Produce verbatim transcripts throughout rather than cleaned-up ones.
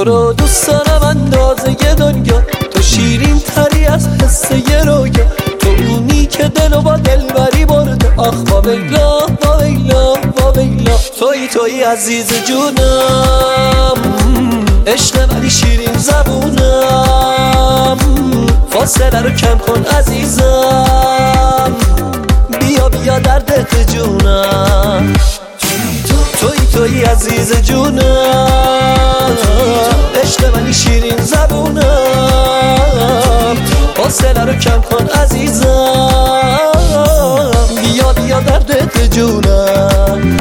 رو دوست دارم اندازه دنیا، تو شیرین تری از حسه رویا، تو اونی که دلو با دلبری برده. آخ با ویلا با ویلا با ویلا، توی توی عزیز جونم، عشق ولی شیرین زبونم، فاصله رو کم کن عزیزم، بیا بیا در دهت جونم، توی توی عزیز جونم، عشق ولی شیرین زبونم، فاصله رو کم کن عزیزم، بیا بیا در دهت جونم.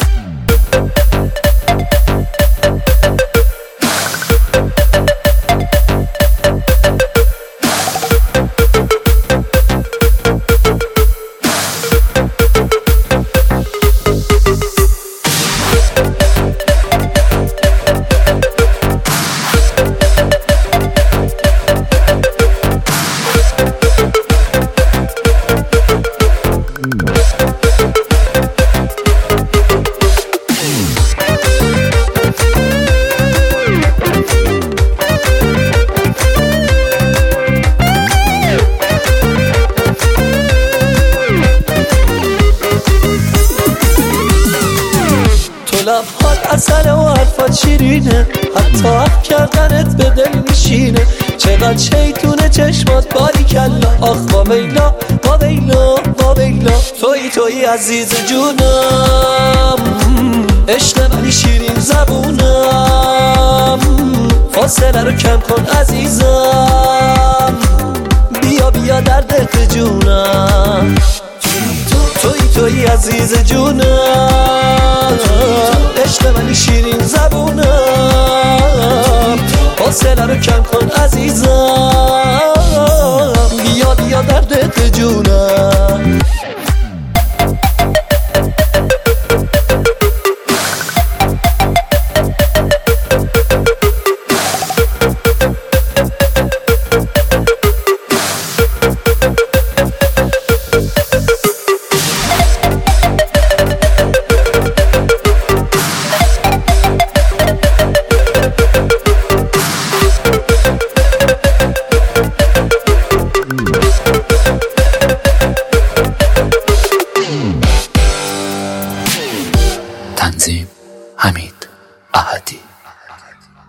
لبهات عسل و حرفات شیرینه، حتی حق کردنت به دل میشینه، چقدر شیطونه چشمات باریکلا. آخ با ویلا با ویلا با ویلا، توی توی عزیز جونم، عشق ولی شیرین زبونم، فاصله رو کم کن عزیزم، بیا بیا در دهت جونم، توی توی عزیز جونم، عشق ولی شیرین زبونم، فاصله رو کم کن عزیزم، بیا بیا در دهت جونم. تنظیم حمید احدی.